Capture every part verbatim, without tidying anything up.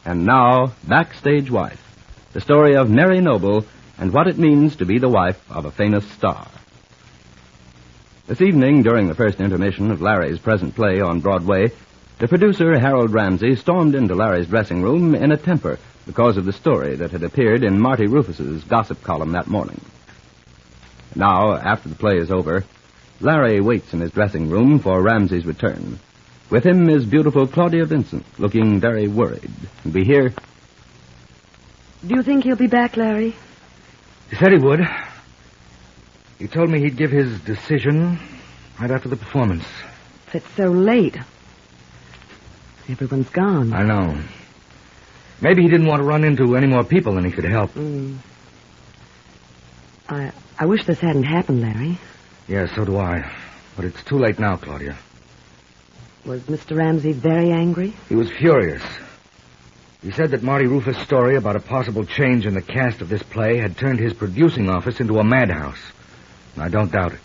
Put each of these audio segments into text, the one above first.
And now, Backstage Wife, the story of Mary Noble and what it means to be the wife of a famous star. This evening, during the first intermission of Larry's present play on Broadway, the producer, Harold Ramsey, stormed into Larry's dressing room in a temper because of the story that had appeared in Marty Rufus's gossip column that morning. Now, after the play is over, Larry waits in his dressing room for Ramsey's return. With him is beautiful Claudia Vincent, looking very worried. And we hear... Do you think he'll be back, Larry? He said he would. He told me he'd give his decision right after the performance. But it's so late. Everyone's gone. I know. Maybe he didn't want to run into any more people than he could help. Mm. I I wish this hadn't happened, Larry. Yeah, so do I. But it's too late now, Claudia. Was Mister Ramsey very angry? He was furious. He said that Marty Rufus' story about a possible change in the cast of this play had turned his producing office into a madhouse. And I don't doubt it.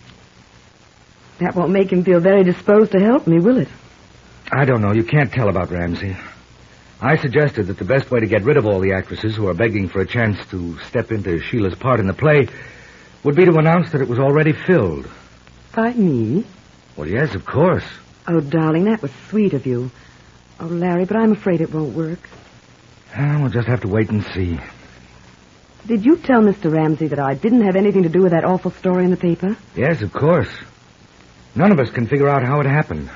That won't make him feel very disposed to help me, will it? I don't know. You can't tell about Ramsey. I suggested that the best way to get rid of all the actresses who are begging for a chance to step into Sheila's part in the play would be to announce that it was already filled. By me? Well, yes, of course. Oh, darling, that was sweet of you. Oh, Larry, but I'm afraid it won't work. We'll just have to wait and see. Did you tell Mister Ramsey that I didn't have anything to do with that awful story in the paper? Yes, of course. None of us can figure out how it happened.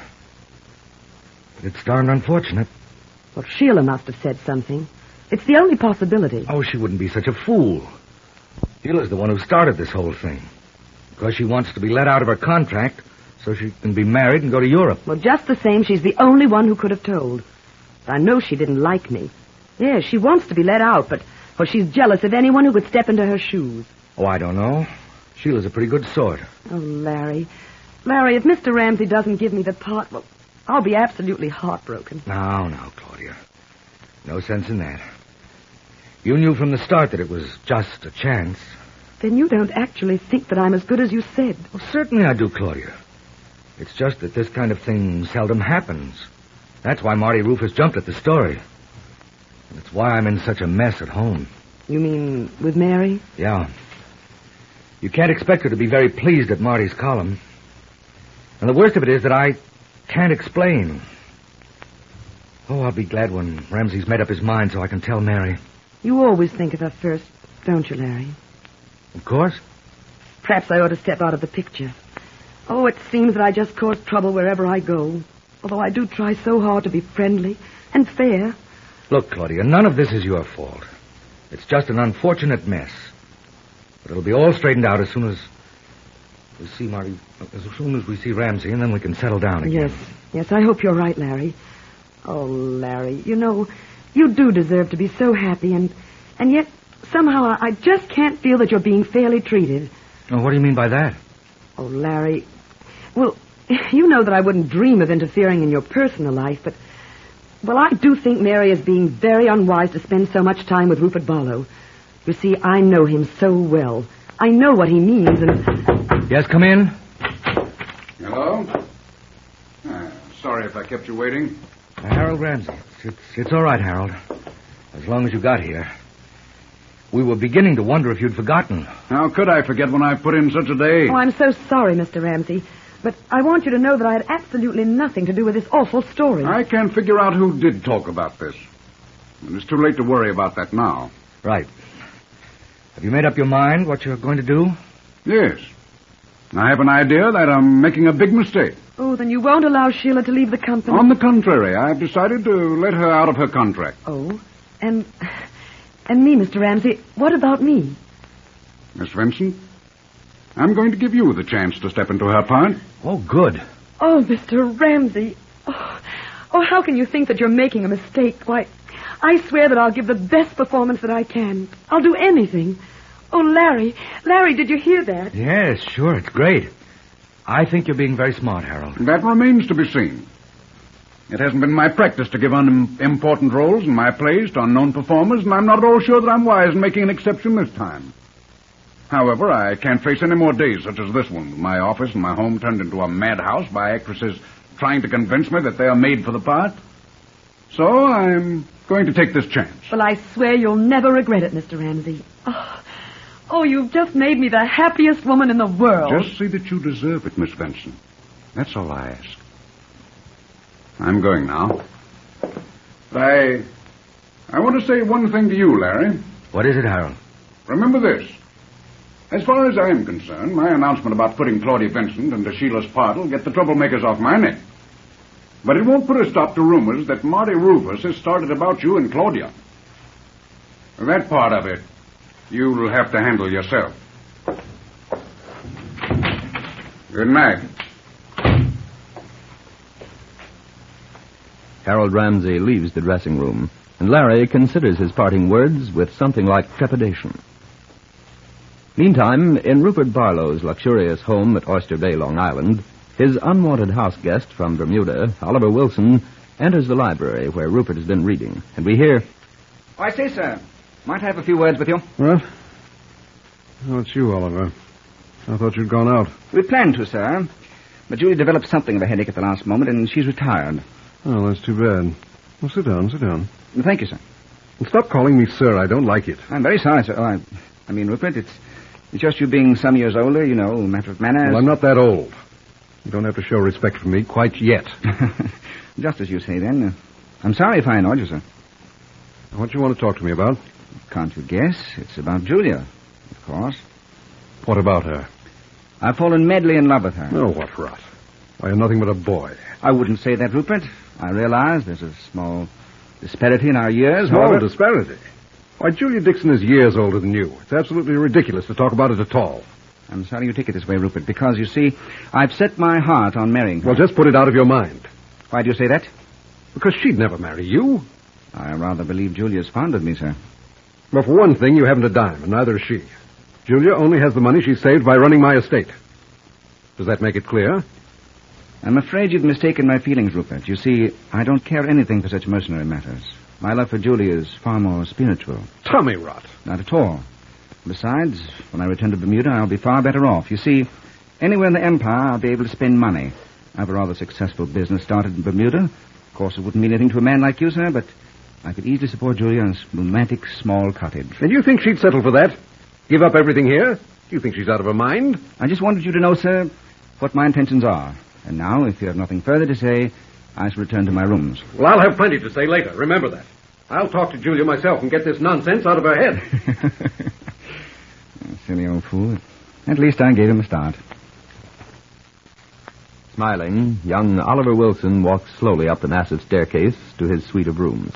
But it's darned unfortunate. Well, Sheila must have said something. It's the only possibility. Oh, she wouldn't be such a fool. Sheila's the one who started this whole thing. Because she wants to be let out of her contract so she can be married and go to Europe. Well, just the same, she's the only one who could have told. I know she didn't like me. Yes, she wants to be let out, but well, she's jealous of anyone who could step into her shoes. Oh, I don't know. Sheila's a pretty good sort. Oh, Larry. Larry, if Mister Ramsey doesn't give me the part, well, I'll be absolutely heartbroken. No, no, Claudia. No sense in that. You knew from the start that it was just a chance. Then you don't actually think that I'm as good as you said. Well, certainly I do, Claudia. It's just that this kind of thing seldom happens. That's why Marty Rufus jumped at the story. And it's why I'm in such a mess at home. You mean with Mary? Yeah. You can't expect her to be very pleased at Marty's column. And the worst of it is that I can't explain. Oh, I'll be glad when Ramsey's made up his mind so I can tell Mary. You always think of her first, don't you, Larry? Of course. Perhaps I ought to step out of the picture. Oh, it seems that I just cause trouble wherever I go. Although I do try so hard to be friendly and fair. Look, Claudia, none of this is your fault. It's just an unfortunate mess. But it'll be all straightened out as soon as we see Marty, as soon as we see Ramsey, and then we can settle down again. Yes, yes, I hope you're right, Larry. Oh, Larry, you know, you do deserve to be so happy, and and yet somehow I, I just can't feel that you're being fairly treated. Oh, what do you mean by that? Oh, Larry, well, you know that I wouldn't dream of interfering in your personal life, but, well, I do think Mary is being very unwise to spend so much time with Rupert Barlow. You see, I know him so well. I know what he means, and... Yes, come in. Hello? Uh, sorry if I kept you waiting. Uh, Harold Ramsey. It's, it's, it's all right, Harold. As long as you got here. We were beginning to wonder if you'd forgotten. How could I forget when I put in such a day? Oh, I'm so sorry, Mister Ramsey. But I want you to know that I had absolutely nothing to do with this awful story. I can't figure out who did talk about this. And it's too late to worry about that now. Right. Have you made up your mind what you're going to do? Yes. I have an idea that I'm making a big mistake. Oh, then you won't allow Sheila to leave the company? On the contrary, I've decided to let her out of her contract. Oh, and... And me, Mister Ramsey, what about me? Miss Vincent, I'm going to give you the chance to step into her part. Oh, good. Oh, Mister Ramsey. Oh, oh, how can you think that you're making a mistake? Why, I swear that I'll give the best performance that I can. I'll do anything. Oh, Larry, Larry, did you hear that? Yes, sure, it's great. I think you're being very smart, Harold. That remains to be seen. It hasn't been my practice to give unimportant roles in my plays to unknown performers, and I'm not at all sure that I'm wise in making an exception this time. However, I can't face any more days such as this one, with my office and my home turned into a madhouse by actresses trying to convince me that they are made for the part. So I'm going to take this chance. Well, I swear you'll never regret it, Mister Ramsey. Oh, oh, you've just made me the happiest woman in the world. Just see that you deserve it, Miss Benson. That's all I ask. I'm going now. But I... I want to say one thing to you, Larry. What is it, Harold? Remember this. As far as I am concerned, my announcement about putting Claudia Vincent into Sheila's part will get the troublemakers off my neck. But it won't put a stop to rumors that Marty Rufus has started about you and Claudia. That part of it, you'll have to handle yourself. Good night. Harold Ramsey leaves the dressing room, and Larry considers his parting words with something like trepidation. Meantime, in Rupert Barlow's luxurious home at Oyster Bay, Long Island, his unwanted house guest from Bermuda, Oliver Wilson, enters the library where Rupert has been reading, and we hear... Oh, I say, sir. Might I have a few words with you? What? Oh, it's you, Oliver. I thought you'd gone out. We planned to, sir. But Julie developed something of a headache at the last moment, and she's retired. Oh, that's too bad. Well, sit down, sit down. Thank you, sir. And stop calling me sir. I don't like it. I'm very sorry, sir. Oh, I, I mean, Rupert, it's, it's just you being some years older, you know, matter of manners. Well, I'm not that old. You don't have to show respect for me quite yet. Just as you say, then. Uh, I'm sorry if I annoyed you, sir. What do you want to talk to me about? Can't you guess? It's about Julia, of course. What about her? I've fallen madly in love with her. Oh, what rot. Why, you're nothing but a boy. I wouldn't say that, Rupert. I realize there's a small disparity in our years. Small however... disparity? Why, Julia Dixon is years older than you. It's absolutely ridiculous to talk about it at all. I'm sorry you take it this way, Rupert, because, you see, I've set my heart on marrying her. Well, just put it out of your mind. Why do you say that? Because she'd never marry you. I rather believe Julia's fond of me, sir. Well, for one thing, you haven't a dime, and neither is she. Julia only has the money she saved by running my estate. Does that make it clear? I'm afraid you've mistaken my feelings, Rupert. You see, I don't care anything for such mercenary matters. My love for Julia is far more spiritual. Tommy rot. Not at all. Besides, when I return to Bermuda, I'll be far better off. You see, anywhere in the Empire, I'll be able to spend money. I have a rather successful business started in Bermuda. Of course, it wouldn't mean anything to a man like you, sir, but I could easily support Julia in a romantic small cottage. And you think she'd settle for that? Give up everything here? Do you think she's out of her mind? I just wanted you to know, sir, what my intentions are. And now, if you have nothing further to say, I shall return to my rooms. Well, I'll have plenty to say later. Remember that. I'll talk to Julia myself and get this nonsense out of her head. Silly old fool. At least I gave him a start. Smiling, young Oliver Wilson walks slowly up the massive staircase to his suite of rooms.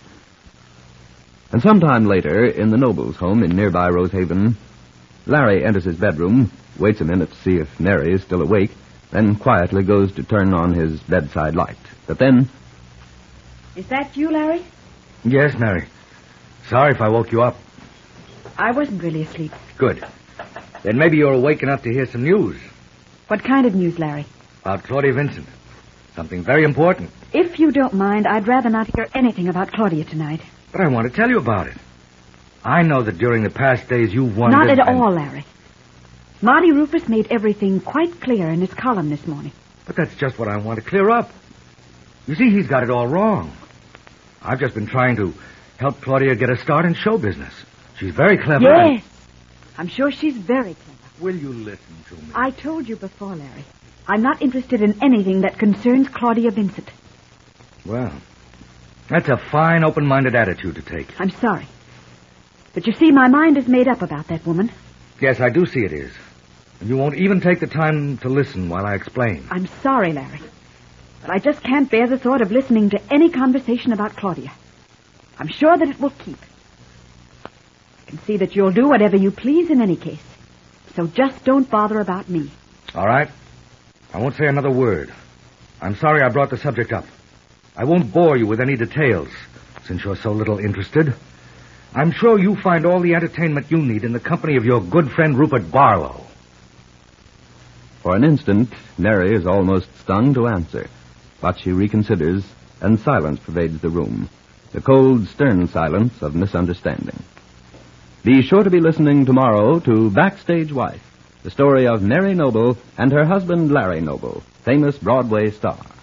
And sometime later, in the Noble's home in nearby Rosehaven, Larry enters his bedroom, waits a minute to see if Mary is still awake, then quietly goes to turn on his bedside light. But then... Is that you, Larry? Yes, Mary. Sorry if I woke you up. I wasn't really asleep. Good. Then maybe you're awake enough to hear some news. What kind of news, Larry? About Claudia Vincent. Something very important. If you don't mind, I'd rather not hear anything about Claudia tonight. But I want to tell you about it. I know that during the past days you've wondered... Not at and... all, Larry. Marty Rufus made everything quite clear in his column this morning. But that's just what I want to clear up. You see, he's got it all wrong. I've just been trying to help Claudia get a start in show business. She's very clever. Yes. I'm sure she's very clever. Will you listen to me? I told you before, Larry. I'm not interested in anything that concerns Claudia Vincent. Well, that's a fine, open-minded attitude to take. I'm sorry. But you see, my mind is made up about that woman. Yes, I do see it is. And you won't even take the time to listen while I explain. I'm sorry, Larry. But I just can't bear the thought of listening to any conversation about Claudia. I'm sure that it will keep. I can see that you'll do whatever you please in any case. So just don't bother about me. All right. I won't say another word. I'm sorry I brought the subject up. I won't bore you with any details, since you're so little interested. I'm sure you find all the entertainment you need in the company of your good friend Rupert Barlow. For an instant, Mary is almost stung to answer. But she reconsiders, and silence pervades the room. The cold, stern silence of misunderstanding. Be sure to be listening tomorrow to Backstage Wife, the story of Mary Noble and her husband Larry Noble, famous Broadway star.